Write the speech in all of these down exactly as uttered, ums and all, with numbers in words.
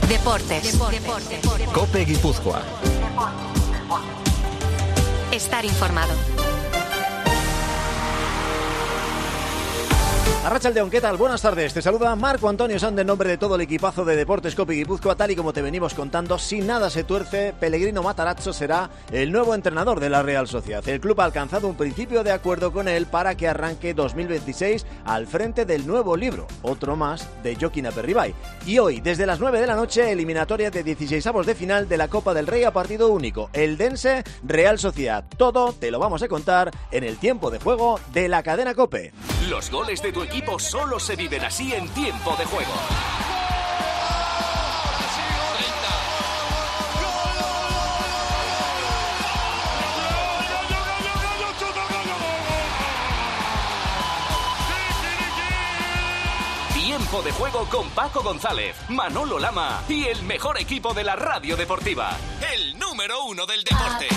Deportes. Deportes. COPE Guipúzcoa. Estar informado. Arratsaldeon, ¿qué tal? Buenas tardes. Te saluda Marco Antonio Sand en nombre de todo el equipazo de Deportes COPE Guipúzcoa. Tal y como te venimos contando, si nada se tuerce, Pellegrino Matarazzo será el nuevo entrenador de la Real Sociedad. El club ha alcanzado un principio de acuerdo con él para que arranque dos mil veintiséis al frente del nuevo libro, otro más de Joaquín Aperribay. Y hoy, desde las nueve de la noche, eliminatoria de dieciseisavos de final de la Copa del Rey a partido único. Eldense Real Sociedad. Todo te lo vamos a contar en el tiempo de juego de la cadena COPE. Los goles de tu equipo solo se viven así en tiempo de juego. Tiempo de juego con Paco González, Manolo Lama y el mejor equipo de la radio deportiva. El número uno del deporte.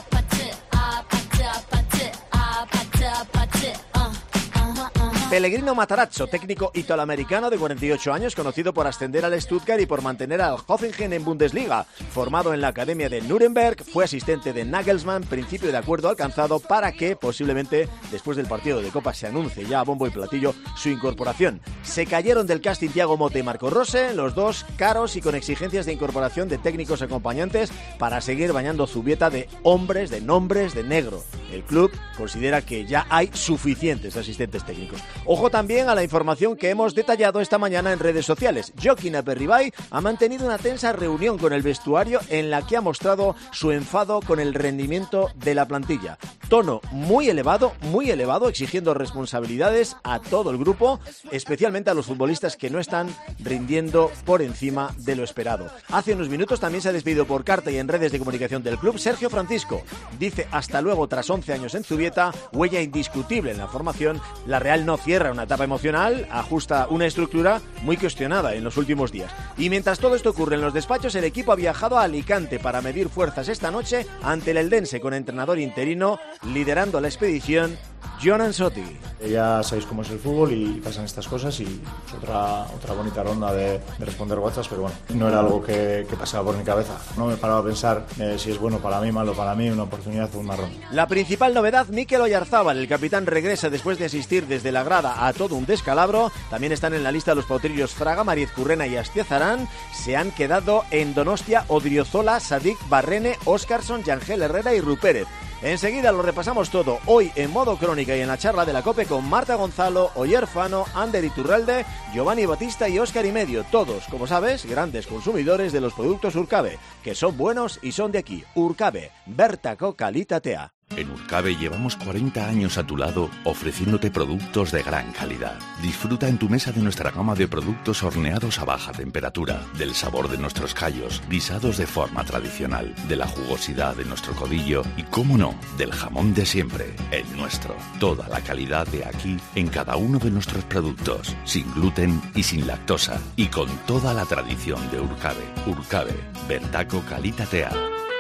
Pellegrino Matarazzo, técnico italoamericano de cuarenta y ocho años, conocido por ascender al Stuttgart y por mantener al Hoffenheim en Bundesliga. Formado en la Academia de Nuremberg, fue asistente de Nagelsmann, principio de acuerdo alcanzado para que, posiblemente, después del partido de Copa, se anuncie ya a bombo y platillo su incorporación. Se cayeron del casting Thiago Motta y Marco Rose, los dos caros y con exigencias de incorporación de técnicos acompañantes para seguir bañando Zubieta de hombres, de nombres, de negro. El club considera que ya hay suficientes asistentes técnicos. Ojo también a la información que hemos detallado esta mañana en redes sociales. Joaquín Aperribay ha mantenido una tensa reunión con el vestuario en la que ha mostrado su enfado con el rendimiento de la plantilla. Tono muy elevado, muy elevado, exigiendo responsabilidades a todo el grupo, especialmente a los futbolistas que no están rindiendo por encima de lo esperado. Hace unos minutos también se ha despedido por carta y en redes de comunicación del club Sergio Francisco. Dice hasta luego tras once años en Zubieta, huella indiscutible en la formación. La Real no cierra una etapa emocional, ajusta una estructura muy cuestionada en los últimos días. Y mientras todo esto ocurre en los despachos, el equipo ha viajado a Alicante para medir fuerzas esta noche ante el Eldense con entrenador interino, liderando la expedición Jon Ansotti. Ya sabéis cómo es el fútbol y pasan estas cosas y es otra, otra bonita ronda de, de responder WhatsApp, pero bueno, no era algo que, que pasaba por mi cabeza. No me paraba a pensar eh, si es bueno para mí, malo para mí, una oportunidad o una ronda. La principal novedad, Mikel Oyarzábal, el capitán, regresa después de asistir desde la grada a todo un descalabro. También están en la lista los potrillos Fraga, Mariez Currena y Astiazarán. Se han quedado en Donostia Odriozola, Sadik, Barrene, Óscarson, Yangel Herrera y Rupérez. Enseguida lo repasamos todo, hoy en modo crónica y en la charla de la COPE con Marta Gonzalo, Oyer Fano, Ander Iturralde, Giovanni Batista y Óscar y Medio. Todos, como sabes, grandes consumidores de los productos Urcabe, que son buenos y son de aquí. Urcabe, Bertaco Kalitatea. En Urcabe llevamos cuarenta años a tu lado ofreciéndote productos de gran calidad. Disfruta en tu mesa de nuestra gama de productos horneados a baja temperatura, del sabor de nuestros callos, guisados de forma tradicional, de la jugosidad de nuestro codillo y, cómo no, del jamón de siempre, el nuestro. Toda la calidad de aquí en cada uno de nuestros productos, sin gluten y sin lactosa, y con toda la tradición de Urcabe. Urcabe, Bertaco Kalitatea.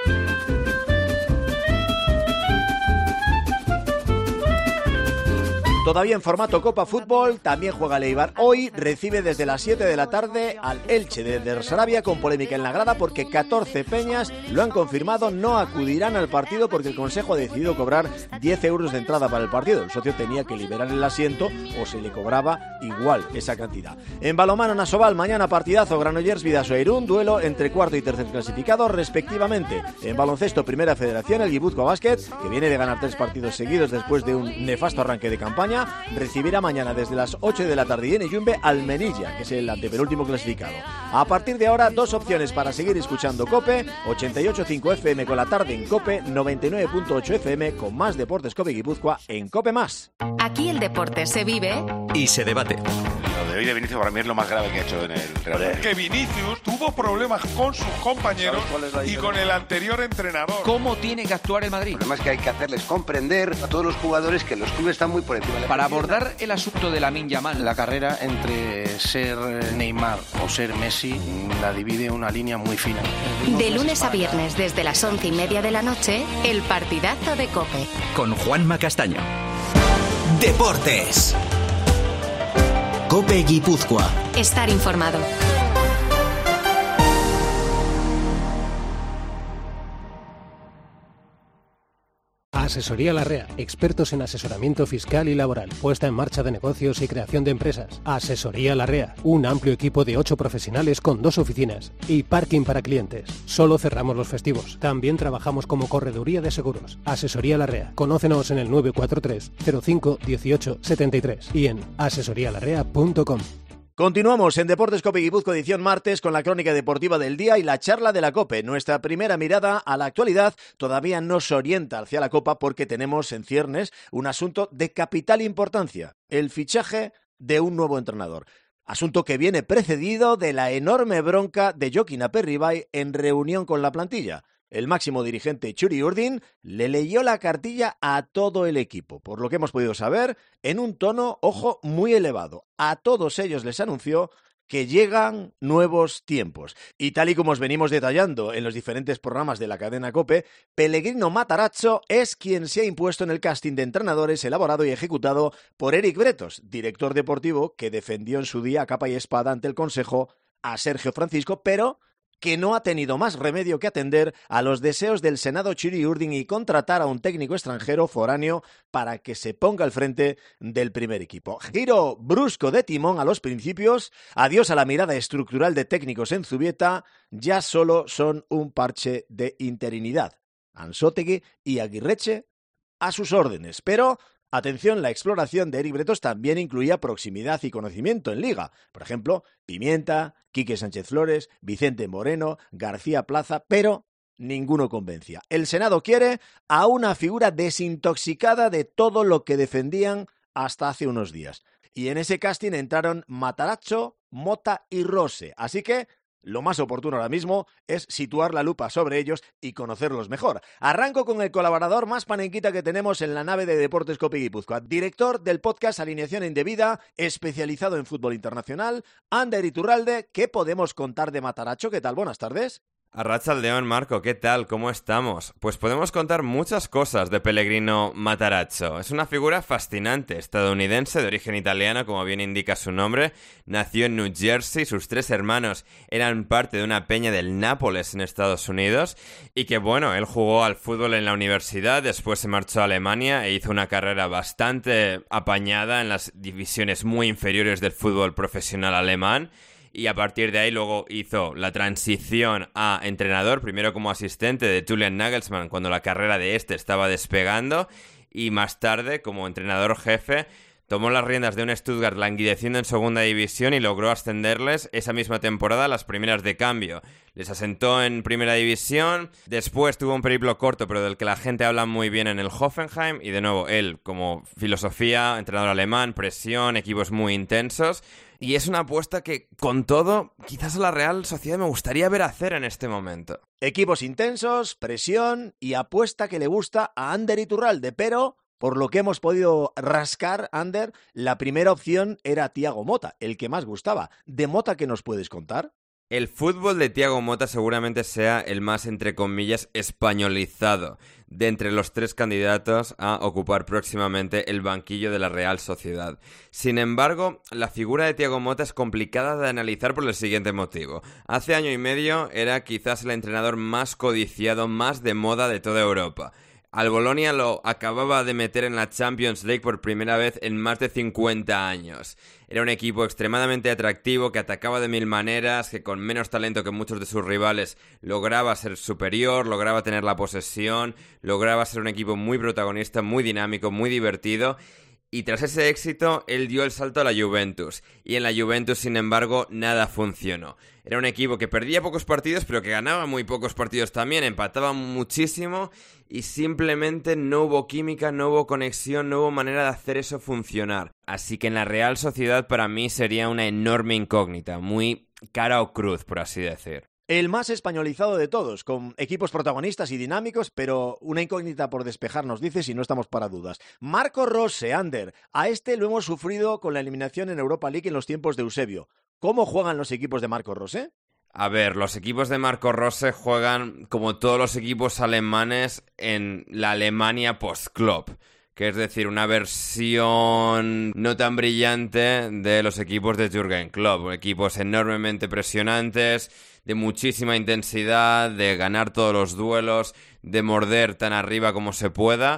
Todavía en formato Copa Fútbol, también juega el Eibar. Hoy recibe desde las siete de la tarde al Elche de Sarabia con polémica en la grada porque catorce peñas lo han confirmado, no acudirán al partido porque el Consejo ha decidido cobrar diez euros de entrada para el partido. El socio tenía que liberar el asiento o se le cobraba igual esa cantidad. En balonmano Nasoval, mañana partidazo Granollers Bidasoa Irún, duelo entre cuarto y tercer clasificado respectivamente. En baloncesto Primera Federación, el Guipúzcoa Basket, que viene de ganar tres partidos seguidos después de un nefasto arranque de campaña, recibirá mañana desde las ocho de la tarde en Iyumbe al Melilla, que es el antepenúltimo clasificado. A partir de ahora, dos opciones para seguir escuchando COPE: ochenta y ocho punto cinco F M con la tarde en COPE, noventa y nueve punto ocho F M con más Deportes COPE Guipúzcoa en COPE Más. Aquí el deporte se vive y se debate. Lo de hoy de Vinicius para mí es lo más grave que ha hecho en el Real Madrid. Que Vinicius tuvo problemas con sus compañeros y con el anterior entrenador. ¿Cómo tiene que actuar el Madrid? El problema es que hay que hacerles comprender a todos los jugadores que los clubes están muy por encima de la Para abordar el asunto de Lamine Yamal, la carrera entre ser Neymar o ser Messi la divide una línea muy fina. De lunes a viernes desde las once y media de la noche, el partidazo de COPE. Con Juanma Castaño. Deportes. COPE Guipúzcoa. Estar informado. Asesoría Larrea, expertos en asesoramiento fiscal y laboral, puesta en marcha de negocios y creación de empresas. Asesoría Larrea, un amplio equipo de ocho profesionales con dos oficinas y parking para clientes. Solo cerramos los festivos. También trabajamos como correduría de seguros. Asesoría Larrea. Conócenos en el nueve cuatro tres cero cinco dieciocho setenta y tres y en asesoría larrea punto com. Continuamos en Deportes Cope Guipúzcoa edición martes con la crónica deportiva del día y la charla de la COPE. Nuestra primera mirada a la actualidad todavía nos orienta hacia la Copa porque tenemos en ciernes un asunto de capital importancia, el fichaje de un nuevo entrenador. Asunto que viene precedido de la enorme bronca de Jokin Aperribay en reunión con la plantilla. El máximo dirigente Txuri Urdin le leyó la cartilla a todo el equipo, por lo que hemos podido saber, en un tono, ojo, muy elevado. A todos ellos les anunció que llegan nuevos tiempos. Y tal y como os venimos detallando en los diferentes programas de la cadena COPE, Pellegrino Matarazzo es quien se ha impuesto en el casting de entrenadores elaborado y ejecutado por Eric Bretos, director deportivo que defendió en su día a capa y espada ante el Consejo a Sergio Francisco, pero que no ha tenido más remedio que atender a los deseos del Senado Txuri Urdin y contratar a un técnico extranjero foráneo para que se ponga al frente del primer equipo. Giro brusco de timón a los principios, adiós a la mirada estructural de técnicos en Zubieta, ya solo son un parche de interinidad. Ansótegui y Aguirreche a sus órdenes, pero atención, la exploración de Eric Bretos también incluía proximidad y conocimiento en Liga. Por ejemplo, Pimienta, Quique Sánchez Flores, Vicente Moreno, García Plaza, pero ninguno convencía. El Senado quiere a una figura desintoxicada de todo lo que defendían hasta hace unos días. Y en ese casting entraron Matarazzo, Mota y Rose. Así que lo más oportuno ahora mismo es situar la lupa sobre ellos y conocerlos mejor. Arranco con el colaborador más panenquita que tenemos en la nave de Deportes Cope Guipúzcoa, director del podcast Alineación Indebida, especializado en fútbol internacional, Ander Iturralde. ¿Qué podemos contar de Matarazzo? ¿Qué tal? Buenas tardes. Arratsaldeon, Marco, ¿qué tal? ¿Cómo estamos? Pues podemos contar muchas cosas de Pellegrino Matarazzo. Es una figura fascinante, estadounidense de origen italiano, como bien indica su nombre. Nació en New Jersey, sus tres hermanos eran parte de una peña del Nápoles en Estados Unidos. Y que bueno, él jugó al fútbol en la universidad, después se marchó a Alemania e hizo una carrera bastante apañada en las divisiones muy inferiores del fútbol profesional alemán. Y a partir de ahí luego hizo la transición a entrenador, primero como asistente de Julian Nagelsmann cuando la carrera de este estaba despegando, y más tarde como entrenador jefe tomó las riendas de un Stuttgart languideciendo en segunda división y logró ascenderles esa misma temporada a las primeras de cambio. Les asentó en primera división, después tuvo un periplo corto pero del que la gente habla muy bien en el Hoffenheim, y de nuevo él como filosofía, entrenador alemán, presión, equipos muy intensos. Y es una apuesta que, con todo, quizás a la Real Sociedad me gustaría ver hacer en este momento. Equipos intensos, presión y apuesta que le gusta a Ander Iturralde, pero por lo que hemos podido rascar, Ander, la primera opción era Thiago Motta, el que más gustaba. ¿De Motta qué nos puedes contar? El fútbol de Thiago Motta seguramente sea el más, entre comillas, españolizado de entre los tres candidatos a ocupar próximamente el banquillo de la Real Sociedad. Sin embargo, la figura de Thiago Motta es complicada de analizar por el siguiente motivo. Hace año y medio era quizás el entrenador más codiciado, más de moda de toda Europa. Al Bolonia lo acababa de meter en la Champions League por primera vez en más de cincuenta años. Era un equipo extremadamente atractivo que atacaba de mil maneras, que con menos talento que muchos de sus rivales lograba ser superior, lograba tener la posesión, lograba ser un equipo muy protagonista, muy dinámico, muy divertido. Y tras ese éxito, él dio el salto a la Juventus. Y en la Juventus, sin embargo, nada funcionó. Era un equipo que perdía pocos partidos, pero que ganaba muy pocos partidos también. Empataba muchísimo y simplemente no hubo química, no hubo conexión, no hubo manera de hacer eso funcionar. Así que en la Real Sociedad para mí sería una enorme incógnita, muy cara o cruz, por así decir. El más españolizado de todos, con equipos protagonistas y dinámicos, pero una incógnita por despejar, nos dice, si no estamos para dudas. Marco Rose, Ander, a este lo hemos sufrido con la eliminación en Europa League en los tiempos de Eusebio. ¿Cómo juegan los equipos de Marco Rose? A ver, los equipos de Marco Rose juegan como todos los equipos alemanes en la Alemania post-Klopp, que es decir, una versión no tan brillante de los equipos de Jürgen Klopp. Equipos enormemente presionantes, de muchísima intensidad, de ganar todos los duelos, de morder tan arriba como se pueda.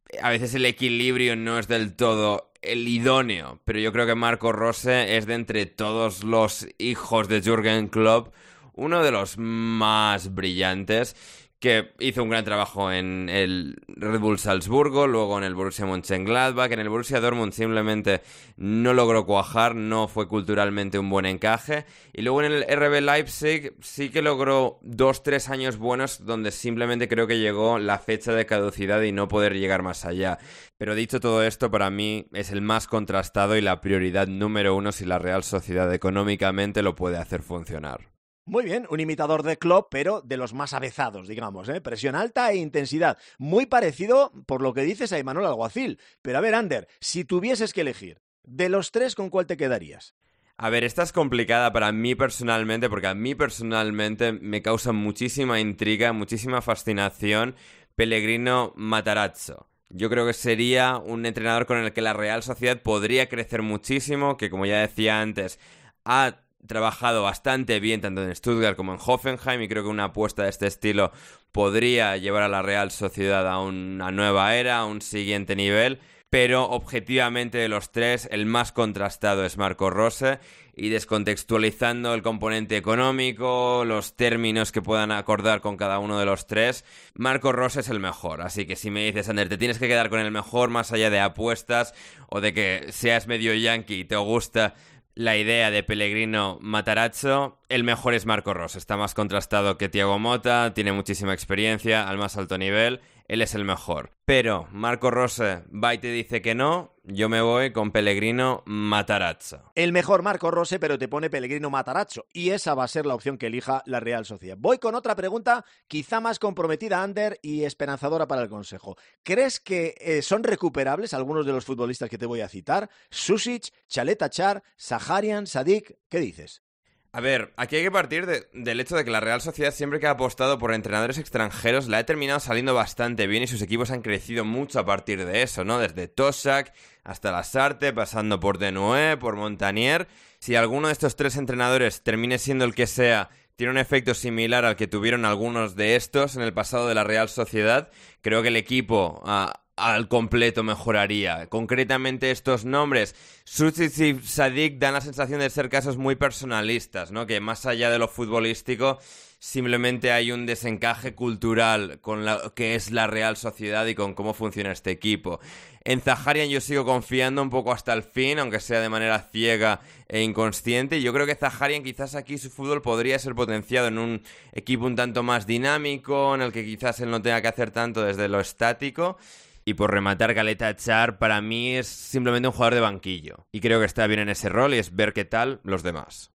a veces el equilibrio no es del todo el idóneo, pero yo creo que Marco Rose es de entre todos los hijos de Jürgen Klopp uno de los más brillantes, que hizo un gran trabajo en el Red Bull Salzburgo, luego en el Borussia Mönchengladbach, en el Borussia Dortmund simplemente no logró cuajar, no fue culturalmente un buen encaje, y luego en el R B Leipzig sí que logró dos, tres años buenos donde simplemente creo que llegó la fecha de caducidad y no poder llegar más allá. Pero dicho todo esto, para mí es el más contrastado y la prioridad número uno si la Real Sociedad económicamente lo puede hacer funcionar. Muy bien, un imitador de Klopp, pero de los más avezados, digamos, ¿eh? Presión alta e intensidad. Muy parecido, por lo que dices, a Imanol Alguacil. Pero a ver, Ander, si tuvieses que elegir, de los tres, ¿con cuál te quedarías? A ver, esta es complicada para mí personalmente, porque a mí personalmente me causa muchísima intriga, muchísima fascinación Pellegrino Matarazzo. Yo creo que sería un entrenador con el que la Real Sociedad podría crecer muchísimo, que como ya decía antes, ha trabajado bastante bien tanto en Stuttgart como en Hoffenheim, y creo que una apuesta de este estilo podría llevar a la Real Sociedad a una nueva era, a un siguiente nivel, pero objetivamente de los tres el más contrastado es Marco Rose, y descontextualizando el componente económico, los términos que puedan acordar con cada uno de los tres, Marco Rose es el mejor. Así que si me dices, Ander, te tienes que quedar con el mejor más allá de apuestas o de que seas medio yankee y te gusta la idea de Pellegrino Matarazzo, el mejor es Marco Rose. Está más contrastado que Thiago Motta, tiene muchísima experiencia al más alto nivel, él es el mejor. Pero Marco Rose va y te dice que no, yo me voy con Pellegrino Matarazzo. El mejor Marco Rose, pero te pone Pellegrino Matarazzo, y esa va a ser la opción que elija la Real Sociedad. Voy con otra pregunta, quizá más comprometida, Ander, y esperanzadora para el Consejo. ¿Crees que eh, son recuperables algunos de los futbolistas que te voy a citar? Susic, Chalet Achar, Saharian, Sadik, ¿qué dices? A ver, aquí hay que partir de, del hecho de que la Real Sociedad siempre que ha apostado por entrenadores extranjeros la ha terminado saliendo bastante bien y sus equipos han crecido mucho a partir de eso, ¿no? Desde Tosak hasta Lasarte, pasando por Denoué, por Montanier. Si alguno de estos tres entrenadores termine siendo el que sea, tiene un efecto similar al que tuvieron algunos de estos en el pasado de la Real Sociedad, creo que el equipo Uh, al completo mejoraría. Concretamente estos nombres, Susic y Sadik, dan la sensación de ser casos muy personalistas, ¿no? Que más allá de lo futbolístico simplemente hay un desencaje cultural con lo que es la Real Sociedad y con cómo funciona este equipo. En Zaharian yo sigo confiando un poco hasta el fin, aunque sea de manera ciega e inconsciente. Yo creo que Zaharian quizás aquí su fútbol podría ser potenciado en un equipo un tanto más dinámico, en el que quizás él no tenga que hacer tanto desde lo estático. Y por rematar, Chalet Achar para mí es simplemente un jugador de banquillo. Y creo que está bien en ese rol y es ver qué tal los demás.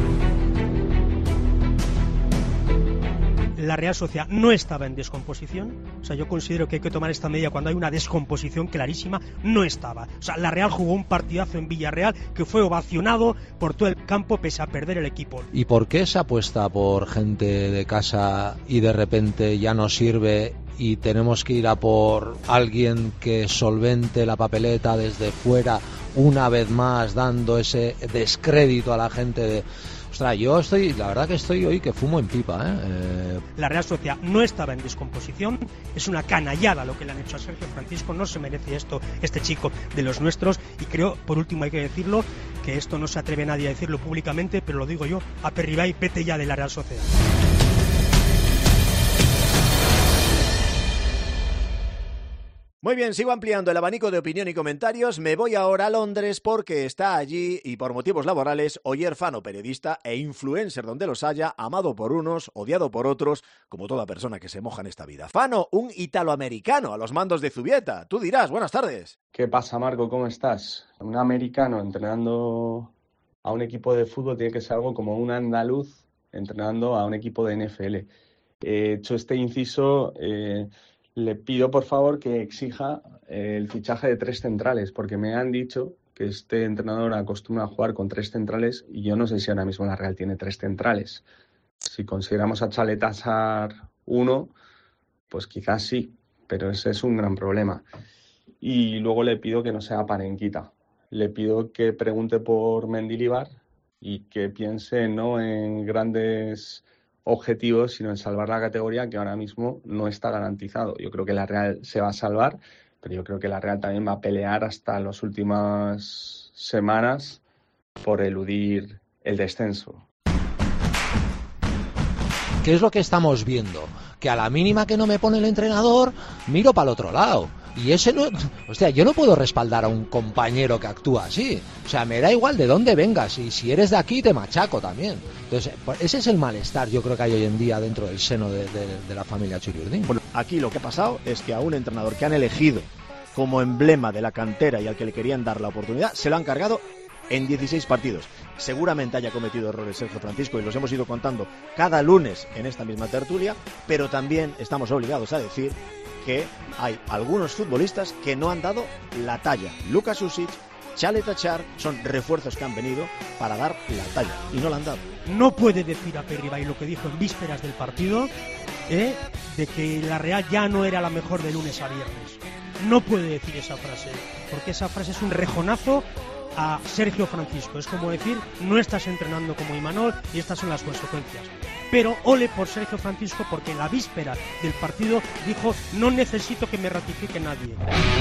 La Real Sociedad no estaba en descomposición. O sea, yo considero que hay que tomar esta medida cuando hay una descomposición clarísima. No estaba. O sea, la Real jugó un partidazo en Villarreal que fue ovacionado por todo el campo pese a perder el equipo. ¿Y por qué se apuesta por gente de casa y de repente ya no sirve y tenemos que ir a por alguien que solvente la papeleta desde fuera, una vez más dando ese descrédito a la gente de... Ostras, yo estoy, la verdad que estoy hoy que fumo en pipa, ¿eh? eh... La Real Sociedad no estaba en descomposición, es una canallada lo que le han hecho a Sergio Francisco, no se merece esto este chico de los nuestros, y creo, por último hay que decirlo, que esto no se atreve nadie a decirlo públicamente, pero lo digo yo, Aperribay, vete ya de la Real Sociedad. Muy bien, sigo ampliando el abanico de opinión y comentarios. Me voy ahora a Londres porque está allí, y por motivos laborales, Oyer Fano, periodista e influencer donde los haya, amado por unos, odiado por otros, como toda persona que se moja en esta vida. Fano, un italoamericano a los mandos de Zubieta. Tú dirás, buenas tardes. ¿Qué pasa, Marco? ¿Cómo estás? Un americano entrenando a un equipo de fútbol tiene que ser algo como un andaluz entrenando a un equipo de N F L. He hecho este inciso... Eh, Le pido, por favor, que exija el fichaje de tres centrales, porque me han dicho que este entrenador acostumbra a jugar con tres centrales y yo no sé si ahora mismo la Real tiene tres centrales. Si consideramos a Chalet Achar uno, pues quizás sí, pero ese es un gran problema. Y luego le pido que no sea Parenquita. Le pido que pregunte por Mendilibar y que piense no en grandes objetivos, sino en salvar la categoría, que ahora mismo no está garantizado. Yo creo que la Real se va a salvar, pero yo creo que la Real también va a pelear hasta las últimas semanas por eludir el descenso. ¿Qué es lo que estamos viendo? Que a la mínima que no me pone el entrenador, miro para el otro lado. Y ese no... Hostia, yo no puedo respaldar a un compañero que actúa así. O sea, me da igual de dónde vengas. Y si eres de aquí, te machaco también. Entonces, ese es el malestar, yo creo que hay hoy en día dentro del seno de, de, de la familia Churiurdin. Bueno, aquí lo que ha pasado es que a un entrenador que han elegido como emblema de la cantera y al que le querían dar la oportunidad, se lo han cargado en dieciséis partidos. Seguramente haya cometido errores Sergio Francisco y los hemos ido contando cada lunes en esta misma tertulia, pero también estamos obligados a decir que hay algunos futbolistas que no han dado la talla. Luka Susic, Chale Tachar son refuerzos que han venido para dar la talla y no la han dado. No puede decir a Perribay lo que dijo en vísperas del partido, ¿eh? de que la Real ya no era la mejor de lunes a viernes. No puede decir esa frase, porque esa frase es un rejonazo a Sergio Francisco. Es como decir, no estás entrenando como Imanol y estas son las consecuencias. Pero ole por Sergio Francisco, porque en la víspera del partido dijo: no necesito que me ratifique nadie.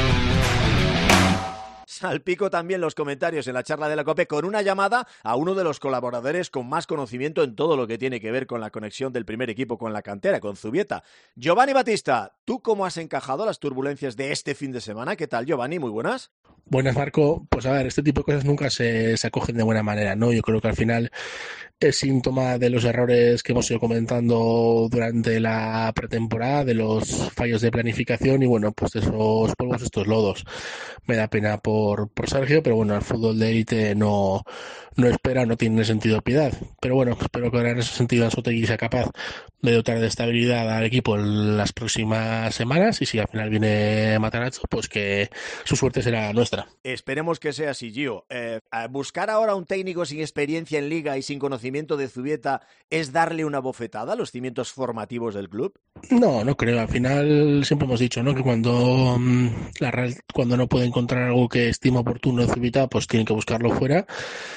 Salpico también los comentarios en la charla de la COPE con una llamada a uno de los colaboradores con más conocimiento en todo lo que tiene que ver con la conexión del primer equipo con la cantera, con Zubieta. Giovanni Batista, ¿tú cómo has encajado las turbulencias de este fin de semana? ¿Qué tal, Giovanni? Muy buenas. Buenas, Marco. Pues a ver, este tipo de cosas nunca se, se acogen de buena manera, ¿no? Yo creo que al final es síntoma de los errores que hemos ido comentando durante la pretemporada, de los fallos de planificación y bueno, pues de esos polvos, estos lodos. Me da pena por, por Sergio, pero bueno, el fútbol de élite no, no espera, no tiene sentido de piedad. Pero bueno, espero que ahora en ese sentido Anzoátegui sea capaz de dotar de estabilidad al equipo en las próximas semanas y si al final viene Matarazzo, pues que su suerte será nuestra. Esperemos que sea así, Gio. Eh, ¿Buscar ahora un técnico sin experiencia en Liga y sin conocimiento de Zubieta es darle una bofetada a los cimientos formativos del club? No, no creo. Al final siempre hemos dicho, ¿no?, que cuando mmm, la Real, cuando no puede encontrar algo que estima oportuno de Zubieta, pues tiene que buscarlo fuera.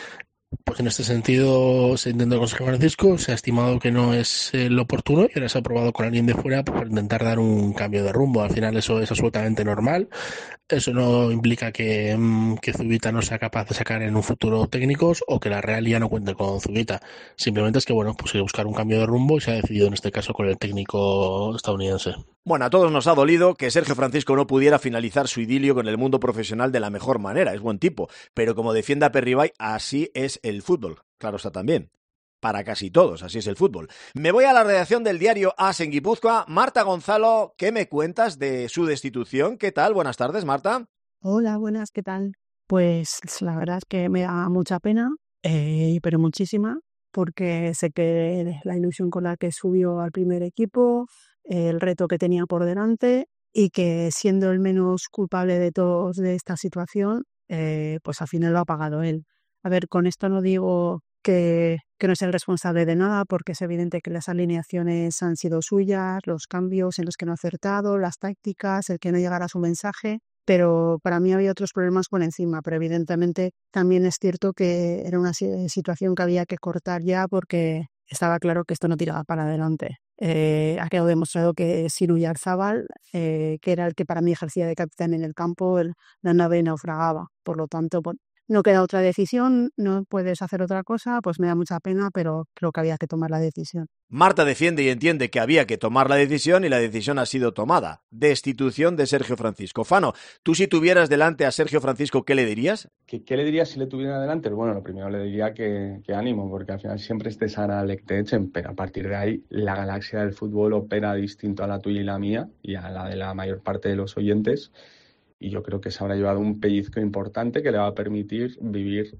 Pues en este sentido se intentó con Sergio Francisco, se ha estimado que no es el oportuno y ahora se ha probado con alguien de fuera por intentar dar un cambio de rumbo. Al final eso es absolutamente normal. Eso no implica que, que Zubieta no sea capaz de sacar en un futuro técnicos o que la Real ya no cuente con Zubieta. Simplemente es que bueno, pues hay que buscar un cambio de rumbo y se ha decidido en este caso con el técnico estadounidense. Bueno, a todos nos ha dolido que Sergio Francisco no pudiera finalizar su idilio con el mundo profesional de la mejor manera. Es buen tipo, pero como defienda Perribay, así es el fútbol. Claro está también. Para casi todos, así es el fútbol. Me voy a la redacción del diario AS en Guipúzcoa. Marta Gonzalo, ¿qué me cuentas de su destitución? ¿Qué tal? Buenas tardes, Marta. Hola, buenas, ¿qué tal? Pues la verdad es que me da mucha pena, eh, pero muchísima, porque sé que la ilusión con la que subió al primer equipo, el reto que tenía por delante y que siendo el menos culpable de todos de esta situación, eh, pues al final lo ha pagado él. A ver, con esto no digo que, que no es el responsable de nada, porque es evidente que las alineaciones han sido suyas, los cambios en los que no ha acertado, las tácticas, el que no llegara a su mensaje, pero para mí había otros problemas por encima, pero evidentemente también es cierto que era una situación que había que cortar ya porque estaba claro que esto no tiraba para adelante. Eh, ha quedado demostrado que sin Uyarzábal, eh, que era el que para mí ejercía de capitán en el campo, el, la nave naufragaba, por lo tanto, bueno, no queda otra decisión, no puedes hacer otra cosa, pues me da mucha pena, pero creo que había que tomar la decisión. Marta defiende y entiende que había que tomar la decisión y la decisión ha sido tomada. Destitución de Sergio Francisco. Fano, tú si tuvieras delante a Sergio Francisco, ¿qué le dirías? ¿Qué, qué le diría si le tuviera delante? Bueno, lo primero le diría que, que ánimo, porque al final siempre esté sana lectechen, pero a partir de ahí la galaxia del fútbol opera distinto a la tuya y la mía y a la de la mayor parte de los oyentes. Y yo creo que se habrá llevado un pellizco importante que le va a permitir vivir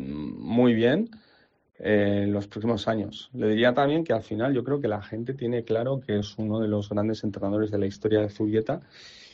muy bien eh, en los próximos años. Le diría también que al final yo creo que la gente tiene claro que es uno de los grandes entrenadores de la historia de Zubieta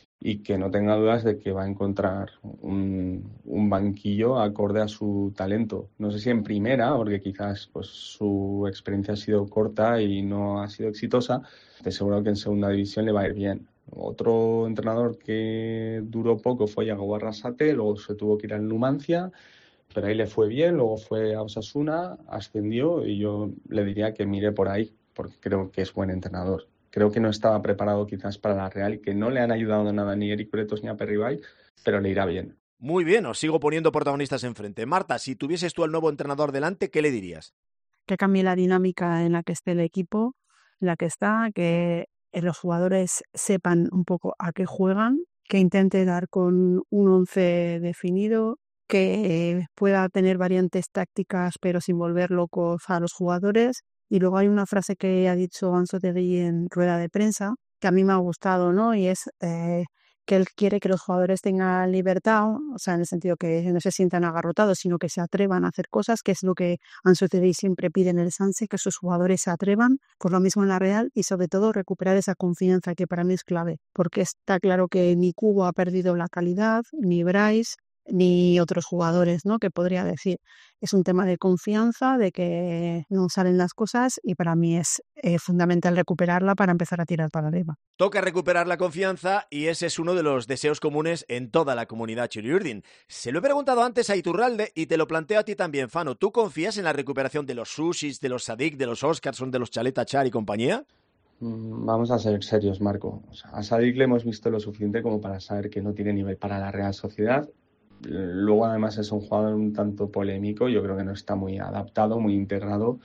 y que no tenga dudas de que va a encontrar un, un banquillo acorde a su talento. No sé si en primera, porque quizás pues, su experiencia ha sido corta y no ha sido exitosa. Te aseguro que en segunda división le va a ir bien. Otro entrenador que duró poco fue Iago Arrasate, luego se tuvo que ir al Numancia, pero ahí le fue bien, luego fue a Osasuna, ascendió y yo le diría que mire por ahí, porque creo que es buen entrenador. creo que no estaba preparado quizás para la Real y que no le han ayudado nada ni a Eric Bretos ni a Perribay, pero le irá bien. Muy bien, os sigo poniendo protagonistas enfrente. Marta, si tuvieses tú al nuevo entrenador delante, ¿qué le dirías? Que cambie la dinámica en la que esté el equipo, en la que está, que los jugadores sepan un poco a qué juegan, que intente dar con un once definido, que pueda tener variantes tácticas pero sin volver locos a los jugadores. Y luego hay una frase que ha dicho Anzoátegui en rueda de prensa que a mí me ha gustado, ¿no? Y es eh, que él quiere que los jugadores tengan libertad, o sea, en el sentido que no se sientan agarrotados, sino que se atrevan a hacer cosas, que es lo que Anzoátegui siempre pide en el Sanse, que sus jugadores se atrevan, por lo mismo en la Real, y sobre todo recuperar esa confianza que para mí es clave, porque está claro que ni Cubo ha perdido la calidad, ni Bryce, ni otros jugadores, ¿no? Que podría decir. Es un tema de confianza, de que no salen las cosas, y para mí es eh, fundamental recuperarla para empezar a tirar para arriba. Toca recuperar la confianza y ese es uno de los deseos comunes en toda la comunidad Txuri-Urdin. Se lo he preguntado antes a Iturralde y te lo planteo a ti también, Fano. ¿Tú confías en la recuperación de los Sushis, de los Sadik, de los Oscarson, de los Chalet Achar y compañía? Vamos a ser serios, Marco. O sea, a Sadik le hemos visto lo suficiente como para saber que no tiene nivel para la Real Sociedad. Luego además es un jugador un tanto polémico, yo creo que no está muy adaptado, muy integrado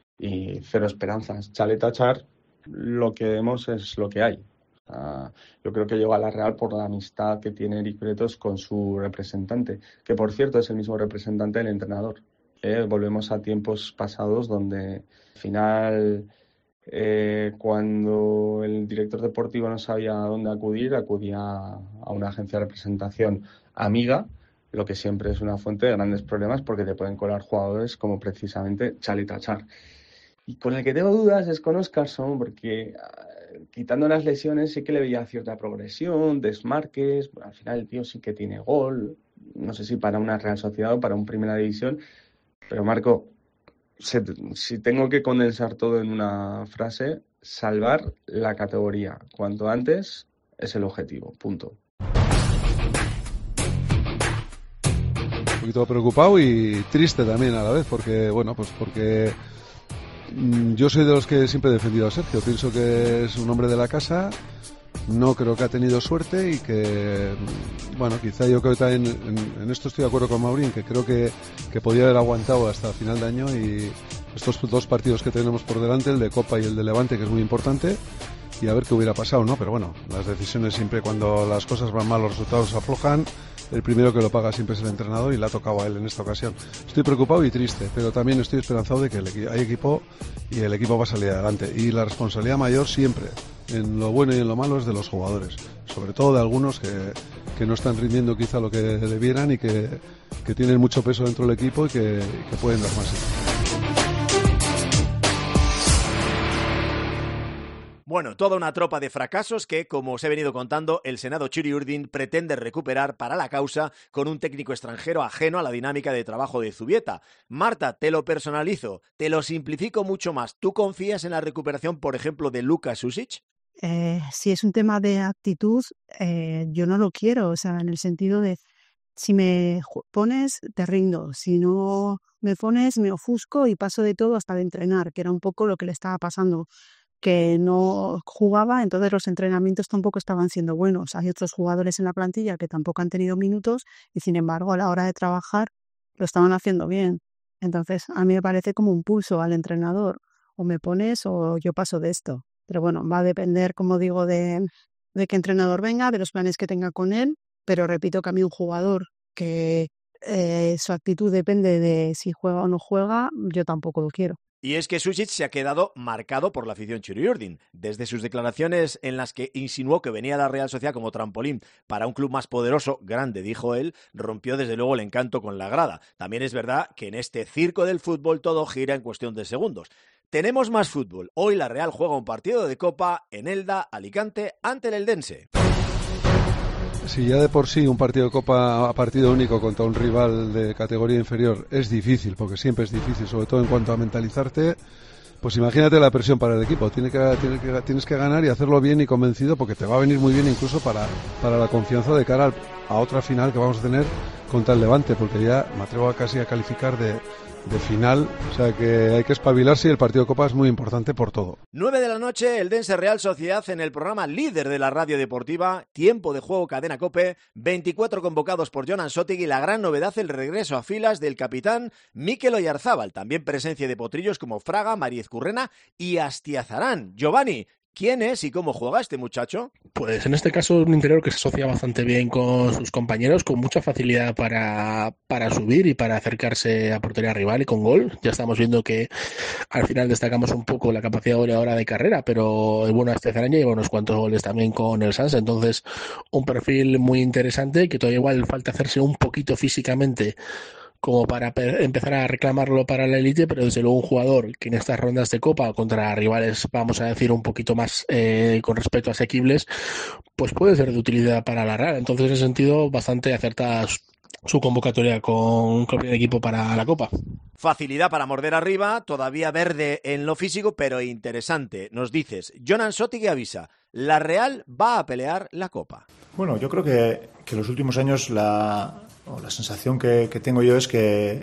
y cero esperanzas. Chalet Achar, lo que vemos es lo que hay. O sea, yo creo que llega a la Real por la amistad que tiene Eric Bretos con su representante, que por cierto es el mismo representante del entrenador. Eh, volvemos a tiempos pasados donde al final eh, cuando el director deportivo no sabía a dónde acudir, acudía a una agencia de representación amiga, lo que siempre es una fuente de grandes problemas porque te pueden colar jugadores como precisamente Chalet Achar. Y con el que tengo dudas es con Oscarson, porque uh, quitando las lesiones sí que le veía cierta progresión, desmarques, al final el tío sí que tiene gol, no sé si para una Real Sociedad o para un Primera División, pero Marco, se, si tengo que condensar todo en una frase, salvar la categoría cuanto antes es el objetivo, punto. Un poquito preocupado y triste también a la vez, porque bueno, pues porque mmm, yo soy de los que siempre he defendido a Sergio. Pienso que es un hombre de la casa, no creo que ha tenido suerte y que, bueno, quizá yo creo que también en, en esto estoy de acuerdo con Maurín, que creo que, que podía haber aguantado hasta final de año y estos dos partidos que tenemos por delante, el de Copa y el de Levante, que es muy importante, y a ver qué hubiera pasado, ¿no? Pero bueno, las decisiones siempre cuando las cosas van mal, los resultados aflojan. El primero que lo paga siempre es el entrenador y le ha tocado a él en esta ocasión. Estoy preocupado y triste, pero también estoy esperanzado de que el, hay equipo y el equipo va a salir adelante. Y la responsabilidad mayor siempre, en lo bueno y en lo malo, es de los jugadores. Sobre todo de algunos que, que no están rindiendo quizá lo que debieran y que, que tienen mucho peso dentro del equipo y que, que pueden dar más. Bueno, toda una tropa de fracasos que, como os he venido contando, el Senado Txuri-Urdin pretende recuperar para la causa con un técnico extranjero ajeno a la dinámica de trabajo de Zubieta. Marta, te lo personalizo, te lo simplifico mucho más. ¿Tú confías en la recuperación, por ejemplo, de Luka Sušić? Eh, si es un tema de actitud, eh, yo no lo quiero, o sea, en el sentido de si me pones, te rindo, si no me pones, me ofusco y paso de todo hasta de entrenar, que era un poco lo que le estaba pasando, que no jugaba, entonces los entrenamientos tampoco estaban siendo buenos. Hay otros jugadores en la plantilla que tampoco han tenido minutos y sin embargo a la hora de trabajar lo estaban haciendo bien. Entonces a mí me parece como un pulso al entrenador, o me pones o yo paso de esto. Pero bueno, va a depender, como digo, de, de qué entrenador venga, de los planes que tenga con él, pero repito que a mí un jugador que eh, su actitud depende de si juega o no juega, yo tampoco lo quiero. Y es que Sušić se ha quedado marcado por la afición Txuri-Urdin. Desde sus declaraciones en las que insinuó que venía a la Real Sociedad como trampolín para un club más poderoso, grande, dijo él, rompió desde luego el encanto con la grada. También es verdad que en este circo del fútbol todo gira en cuestión de segundos. Tenemos más fútbol. Hoy la Real juega un partido de Copa en Elda, Alicante, ante el Eldense. Si ya de por sí un partido de Copa a partido único contra un rival de categoría inferior es difícil, porque siempre es difícil, sobre todo en cuanto a mentalizarte, pues imagínate la presión para el equipo. Tiene que, tiene que, tienes que ganar y hacerlo bien y convencido, porque te va a venir muy bien incluso para, para la confianza de cara al, a otra final que vamos a tener contra el Levante, porque ya me atrevo a casi a calificar de, de final, o sea que hay que espabilarse y el partido de Copa es muy importante por todo. nueve de la noche, el Dense Real Sociedad en el programa líder de la radio deportiva, tiempo de juego Cadena COPE, veinticuatro convocados por Jon Ansottegui, la gran novedad el regreso a filas del capitán Mikel Oyarzábal, también presencia de potrillos como Fraga, Mariez Currena y Astiazarán. Giovanni, ¿quién es y cómo juega este muchacho? Pues en este caso un interior que se asocia bastante bien con sus compañeros, con mucha facilidad para, para subir y para acercarse a portería rival y con gol. Ya estamos viendo que al final destacamos un poco la capacidad goleadora de carrera, pero el bueno Astiazarán lleva unos cuantos goles también con el Sanse, entonces un perfil muy interesante que todavía igual falta hacerse un poquito físicamente como para empezar a reclamarlo para la élite, pero desde luego un jugador que en estas rondas de Copa contra rivales, vamos a decir, un poquito más eh, con respeto asequibles, pues puede ser de utilidad para la Real. Entonces, en ese sentido, bastante acertada su convocatoria con el primer equipo para la Copa. Facilidad para morder arriba, todavía verde en lo físico, pero interesante. Nos dices, Jon Ansottegui avisa, la Real va a pelear la Copa. Bueno, yo creo que, que en los últimos años la... La sensación que, que tengo yo es que,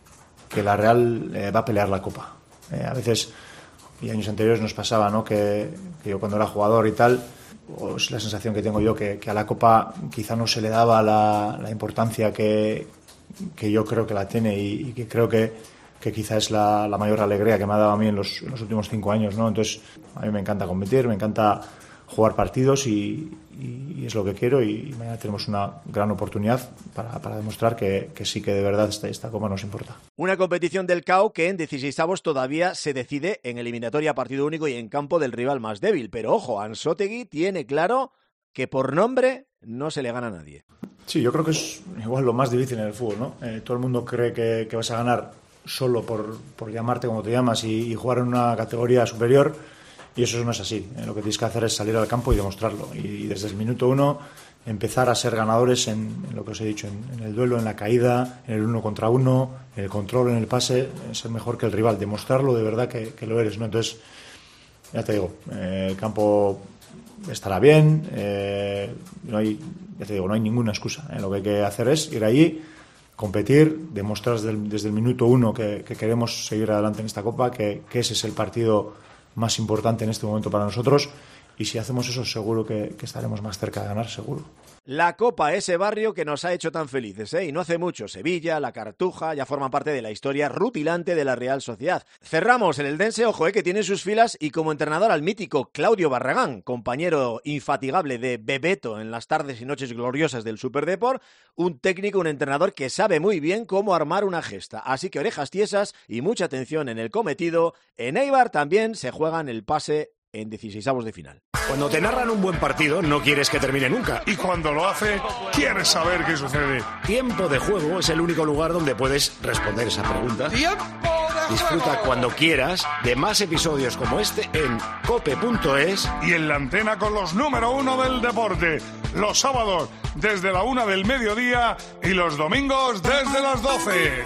que la Real eh, va a pelear la Copa. Eh, a veces, y años anteriores nos pasaba, ¿no? que, que yo cuando era jugador y tal, pues la sensación que tengo yo que, que a la Copa quizá no se le daba la, la importancia que, que yo creo que la tiene y, y que creo que, que quizá es la, la mayor alegría que me ha dado a mí en los, en los últimos cinco años, ¿no? Entonces, a mí me encanta competir, me encanta jugar partidos y, y, y es lo que quiero y mañana tenemos una gran oportunidad para, para demostrar que, que sí que de verdad esta, esta Copa nos importa. Una competición del C A O que en dieciseisavos todavía se decide en eliminatoria partido único y en campo del rival más débil, pero ojo, Ansottegui tiene claro que por nombre no se le gana a nadie. Sí, yo creo que es igual lo más difícil en el fútbol, ¿no? Eh, todo el mundo cree que, que vas a ganar solo por, por llamarte como te llamas y, y jugar en una categoría superior. Y eso no es así. Lo que tienes que hacer es salir al campo y demostrarlo. Y desde el minuto uno empezar a ser ganadores en, en lo que os he dicho, en, en el duelo, en la caída, en el uno contra uno, en el control, en el pase, ser mejor que el rival, demostrarlo de verdad que, que lo eres, ¿no? Entonces, ya te digo, eh, el campo estará bien, eh, no hay, ya te digo, no hay ninguna excusa. ¿eh? Lo que hay que hacer es ir allí, competir, demostrar desde el, desde el minuto uno que, que queremos seguir adelante en esta Copa, que, que ese es el partido más importante en este momento para nosotros y si hacemos eso seguro que, que estaremos más cerca de ganar, seguro. La Copa, ese barrio que nos ha hecho tan felices, ¿eh? Y no hace mucho, Sevilla, La Cartuja, ya forman parte de la historia rutilante de la Real Sociedad. Cerramos en el Dense, ojo, ¿eh? Que tiene sus filas y como entrenador al mítico Claudio Barragán, compañero infatigable de Bebeto en las tardes y noches gloriosas del Superdeport, un técnico, un entrenador que sabe muy bien cómo armar una gesta. Así que orejas tiesas y mucha atención en el cometido. En Eibar también se juegan el pase en dieciseisavos de final. Cuando te narran un buen partido, no quieres que termine nunca. Y cuando lo hace, quieres saber qué sucede. Tiempo de Juego es el único lugar donde puedes responder esa pregunta. ¡Tiempo de Disfruta juego! cuando quieras de más episodios como este en cope punto es. Y en la antena con los número uno del deporte. Los sábados desde la una del mediodía y los domingos desde las doce.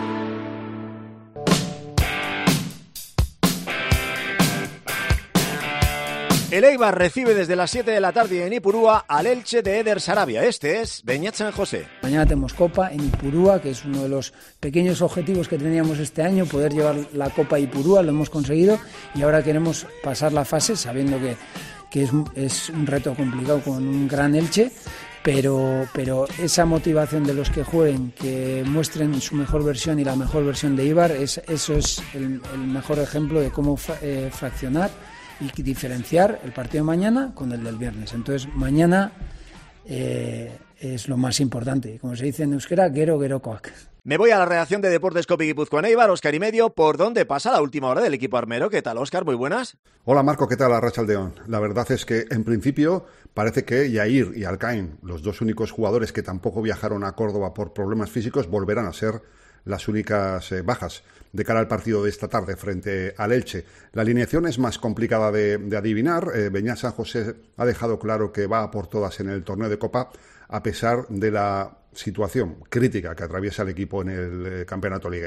El Eibar recibe desde las siete de la tarde en Ipurúa al Elche de Eder Sarabia. Este es Beñat San José. Mañana tenemos Copa en Ipurúa, que es uno de los pequeños objetivos que teníamos este año, poder llevar la Copa a Ipurúa, lo hemos conseguido y ahora queremos pasar la fase sabiendo que, que es, es un reto complicado con un gran Elche, pero, pero esa motivación de los que jueguen, que muestren su mejor versión y la mejor versión de Eibar, es, eso es el, el mejor ejemplo de cómo fra, eh, fraccionar y diferenciar el partido de mañana con el del viernes. Entonces, mañana eh, es lo más importante. Como se dice en euskera, gero, gero, koak. Me voy a la redacción de Deportes Copi Guipúzcoa en Eibar, Óscar y medio, por donde pasa la última hora del equipo armero. ¿Qué tal, Óscar? Muy buenas. Hola, Marco, ¿qué tal? Arratsaldeon. La verdad es que, en principio, parece que Yair y Alcaín, los dos únicos jugadores que tampoco viajaron a Córdoba por problemas físicos, volverán a ser las únicas eh, bajas de cara al partido de esta tarde frente al Elche. La alineación es más complicada de, de adivinar. Eh, Beñat San José ha dejado claro que va a por todas en el torneo de Copa, a pesar de la situación crítica que atraviesa el equipo en el eh, campeonato liguero.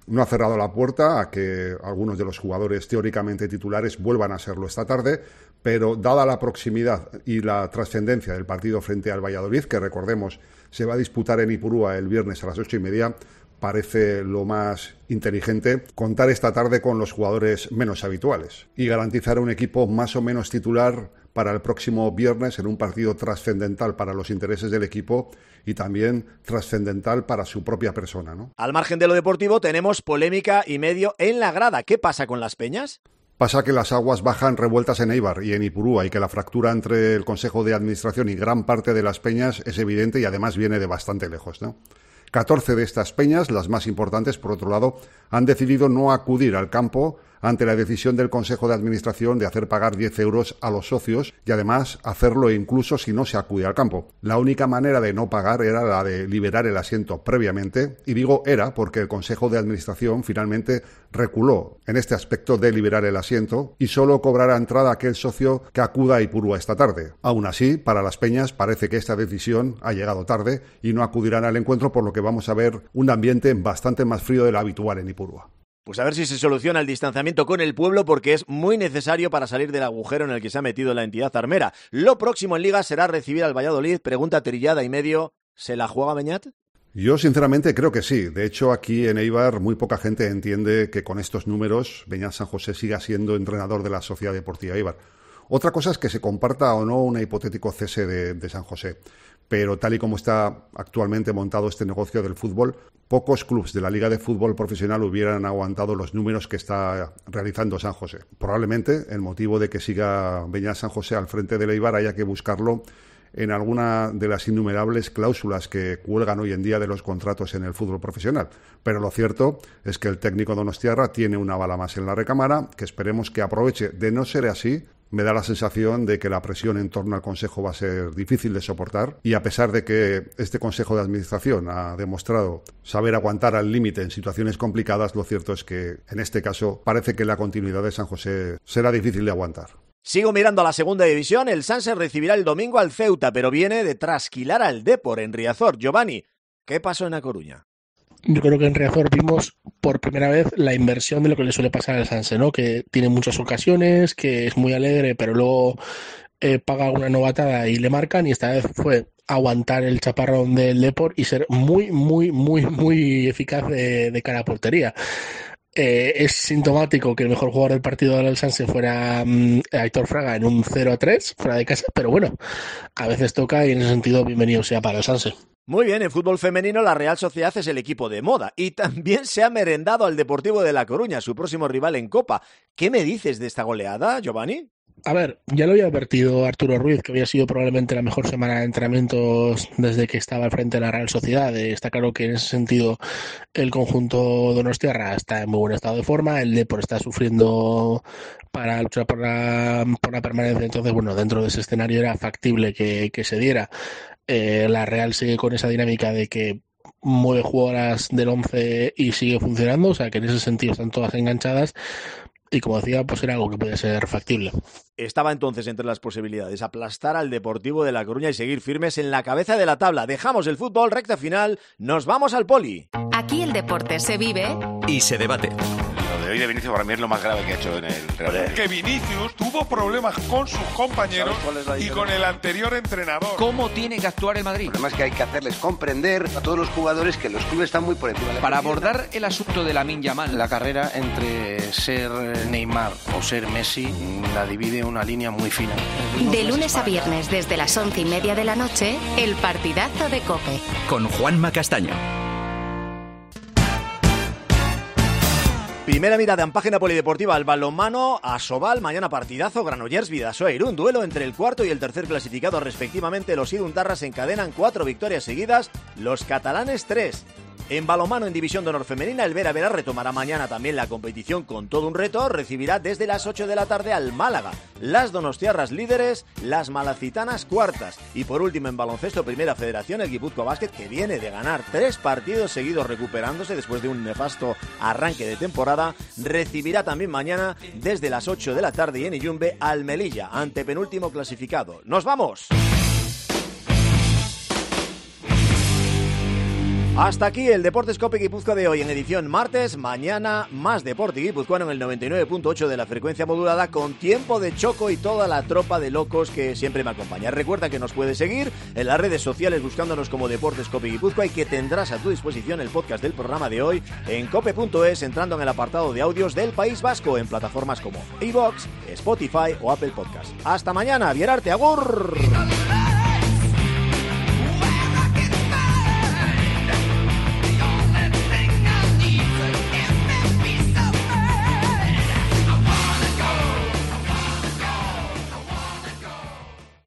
no ha cerrado la puerta a que algunos de los jugadores teóricamente titulares vuelvan a serlo esta tarde, pero dada la proximidad y la trascendencia del partido frente al Valladolid, que recordemos se va a disputar en Ipurúa el viernes a las ocho y media, parece lo más inteligente contar esta tarde con los jugadores menos habituales y garantizar un equipo más o menos titular para el próximo viernes en un partido trascendental para los intereses del equipo y también trascendental para su propia persona, ¿no? Al margen de lo deportivo tenemos polémica y medio en la grada. ¿Qué pasa con las peñas? Pasa que las aguas bajan revueltas en Eibar y en Ipurúa y que la fractura entre el Consejo de Administración y gran parte de las peñas es evidente y además viene de bastante lejos, ¿no? catorce de estas peñas, las más importantes, por otro lado, han decidido no acudir al campo ante la decisión del Consejo de Administración de hacer pagar diez euros a los socios y además hacerlo incluso si no se acude al campo. La única manera de no pagar era la de liberar el asiento previamente, y digo era porque el Consejo de Administración finalmente reculó en este aspecto de liberar el asiento y solo cobrará entrada aquel socio que acuda a Ipurúa esta tarde. Aún así, para las peñas parece que esta decisión ha llegado tarde y no acudirán al encuentro, por lo que vamos a ver un ambiente bastante más frío de lo habitual en Ipurúa. Pues a ver si se soluciona el distanciamiento con el pueblo, porque es muy necesario para salir del agujero en el que se ha metido la entidad armera. Lo próximo en Liga será recibir al Valladolid. Pregunta trillada y medio, ¿se la juega Beñat? Yo sinceramente creo que sí. De hecho, aquí en Eibar muy poca gente entiende que con estos números Beñat San José siga siendo entrenador de la Sociedad Deportiva Eibar. Otra cosa es que se comparta o no un hipotético cese de, de San José. Pero tal y como está actualmente montado este negocio del fútbol, pocos clubes de la Liga de Fútbol Profesional hubieran aguantado los números que está realizando San José. Probablemente el motivo de que siga Beñat San José al frente del Eibar haya que buscarlo en alguna de las innumerables cláusulas que cuelgan hoy en día de los contratos en el fútbol profesional. Pero lo cierto es que el técnico donostiarra tiene una bala más en la recámara, que esperemos que aproveche. De no ser así, me da la sensación de que la presión en torno al Consejo va a ser difícil de soportar, y a pesar de que este Consejo de Administración ha demostrado saber aguantar al límite en situaciones complicadas, lo cierto es que en este caso parece que la continuidad de San José será difícil de aguantar. Sigo mirando a la segunda división. El Sanse recibirá el domingo al Ceuta, pero viene de trasquilar al Depor en Riazor. Giovanni, ¿qué pasó en A Coruña? Yo creo que en Riazor vimos por primera vez la inversión de lo que le suele pasar al Sanse, ¿no? Que tiene muchas ocasiones, que es muy alegre, pero luego eh, paga una novatada y le marcan, y esta vez fue aguantar el chaparrón del Depor y ser muy, muy, muy, muy eficaz de, de cara a portería. Eh, es sintomático que el mejor jugador del partido del Sanse fuera um, Aitor Fraga en un cero a tres fuera de casa, pero bueno, a veces toca y en ese sentido bienvenido sea para el Sanse. Muy bien, en fútbol femenino la Real Sociedad es el equipo de moda y también se ha merendado al Deportivo de La Coruña, su próximo rival en Copa. ¿Qué me dices de esta goleada, Giovanni? A ver, ya lo había advertido Arturo Ruiz, que había sido probablemente la mejor semana de entrenamientos desde que estaba al frente de la Real Sociedad. Está claro que en ese sentido el conjunto donostiarra está en muy buen estado de forma, el Depor está sufriendo para luchar por la, por la permanencia, entonces bueno, dentro de ese escenario era factible que, que se diera. Eh, la Real sigue con esa dinámica de que mueve jugadoras del once y sigue funcionando, o sea que en ese sentido están todas enganchadas. Y como decía, pues era algo que podía ser factible. Estaba entonces entre las posibilidades aplastar al Deportivo de La Coruña y seguir firmes en la cabeza de la tabla. Dejamos el fútbol, recta final, nos vamos al poli. Aquí el deporte se vive y se debate. Lo de hoy de Vinicius para mí es lo más grave que ha hecho en el Real Madrid. Que Vinicius tuvo problemas con sus compañeros y con el anterior entrenador. ¿Cómo tiene que actuar el Madrid? El problema es que hay que hacerles comprender a todos los jugadores que los clubes están muy por encima de la Para abordar el asunto de Lamine Yamal, la carrera entre ser Neymar o ser Messi la divide una línea muy fina. De lunes a viernes desde las once y media de la noche, el partidazo de COPE. Con Juanma Castaño. Primera mirada en página polideportiva al balonmano, a Sobal, mañana partidazo, Granollers, Bidasoa, Irún, duelo entre el cuarto y el tercer clasificado respectivamente. Los iruntarras encadenan cuatro victorias seguidas, los catalanes tres. En balonmano en División de Honor Femenina, el Vera Vera retomará mañana también la competición con todo un reto. Recibirá desde las ocho de la tarde al Málaga. Las donostiarras líderes, las malacitanas cuartas. Y por último en baloncesto Primera Federación, el Guipúzcoa Basket, que viene de ganar tres partidos seguidos recuperándose después de un nefasto arranque de temporada, recibirá también mañana desde las ocho de la tarde y en Iyumbe al Melilla, antepenúltimo clasificado. ¡Nos vamos! Hasta aquí el Deportes Cope Guipúzcoa de hoy en edición martes. Mañana más Deporte Guipuzcoano en el noventa y nueve punto ocho de la frecuencia modulada, con Tiempo de Choco y toda la tropa de locos que siempre me acompaña. Recuerda que nos puedes seguir en las redes sociales buscándonos como Deportes Cope Guipúzcoa y que tendrás a tu disposición el podcast del programa de hoy en cope punto es, entrando en el apartado de audios del País Vasco en plataformas como iVoox, Spotify o Apple Podcast. Hasta mañana, Vierarte, agur.